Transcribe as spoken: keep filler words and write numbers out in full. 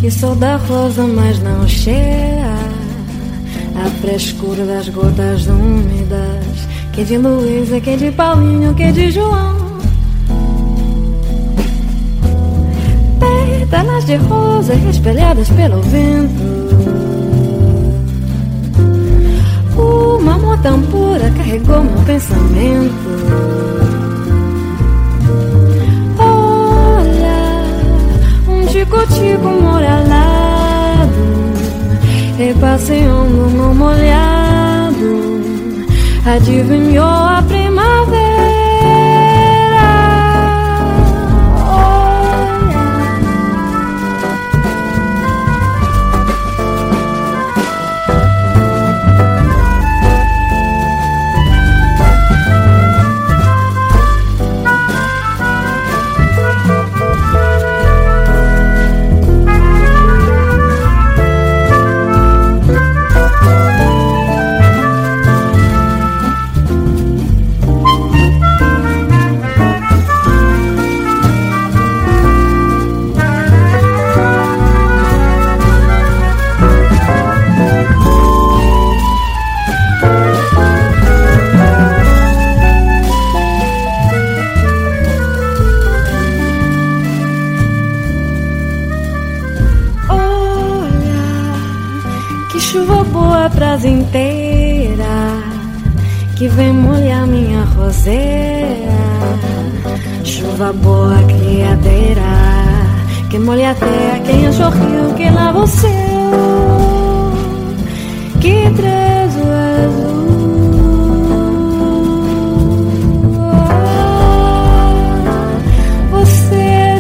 que sou da rosa, mas não cheira a frescura das gotas úmidas, que de Luísa, que de Paulinho, que de João. Pétalas de rosa espelhadas pelo vento, uma amor tão pura carregou meu pensamento. Olha, um tico-tico molhado, repasseando no molhado, adivinhou a primavera. Inteira, que vem molhar minha roseira. Chuva boa, criadeira, que molha a terra, que enche o rio, que lava o céu, que traz